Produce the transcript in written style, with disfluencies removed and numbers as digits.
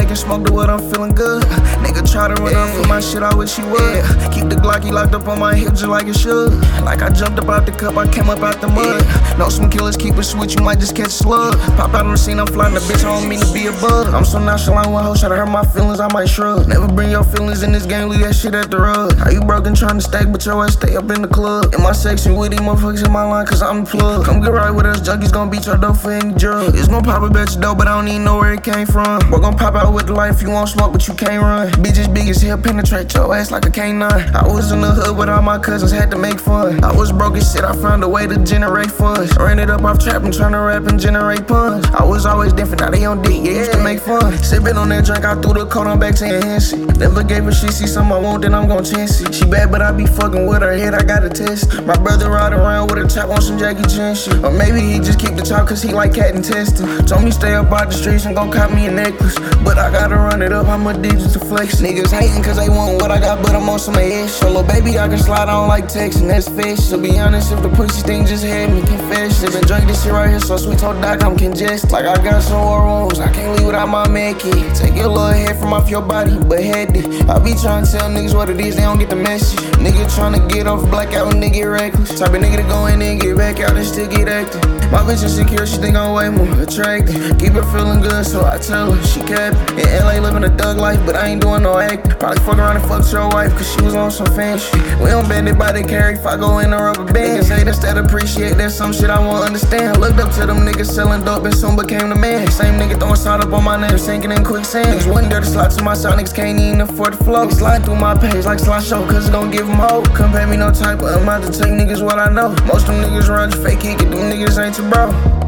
drink and smoke to what I'm feeling good. Nigga try to run up for my shit, I wish he would. Keep the Glocky locked up on my hip just like it should. Like I jumped up out the cup, I came up out the mud. Know some killers keep it switch, you might just catch a slug. Pop out on the scene, I'm flying the bitch, I don't mean to be a bug. I'm so nonchalant when hoes try to hurt my feelings, I might shrug. Never bring your feelings in this game, leave that shit at the rug. How you broken trying to stack, but your ass stay up in the club. In my section with these motherfuckers in my line, cause I'm the plug. Come get right with us, junkies gon' beat your dough for any drug. It's gon' pop a bitch dope, but I don't even know where it came from. We're gon' pop out with the light if you want smoke, but you can't run. Bitches big as hell, penetrate your ass like a canine. I was in the hood with all my cousins, had to make fun. I was broke as shit, I found a way to generate funds. Ran it up off trap and tryna rap and generate puns. I was always different, now they on dick, yeah, used to make fun. Sippin' on that drink, I threw the coat on back to enhance it. Never gave her shit, see something I want, then I'm gon' chance it. She bad, but I be fucking with her head, I gotta test. My brother ride around with a chop on some Jackie Chan shit. Or maybe he just keep the chop cause he like cat and testing. Told me stay up out the streets and gon' cop me a necklace. But I gotta run it up, I'm addicted to flex. Niggas hating cause they want what I got, but I'm on some ass. Solo baby, I can slide on like texting, that's fish. So be honest, if the pussy thing just had me confess. Been drink this shit right here, so sweet told doc I'm congested. Like I got some war wounds, I can't leave without my med kit. Take your little head from off your body, but head it. I be trying to tell niggas what it is, they don't get the message. Nigga tryna get off blackout and they get reckless. Type of nigga to go in and get back out and still get active. My bitch insecure, she think I'm way more attractive. Keep her feeling good, so I tell her she kept it. In LA living a thug life, but I ain't doing no acting. Probably fuck around and fuck your wife, cause she was on some fan shit. We don't bend it by the carry if I go in a rubber band. Niggas hate instead appreciate, that's some shit I won't understand. Looked up to them niggas selling dope and soon became the man. Same nigga throwing salt up on my name, sinking in quicksand. Niggas wouldn't dare to slide to my side, niggas can't even afford the flow. Niggas slide through my page like slideshow, cause it's gon' give them hope. Come pay me no type of amount to take niggas what I know. Most of them niggas run just fake it, them niggas ain't too bro.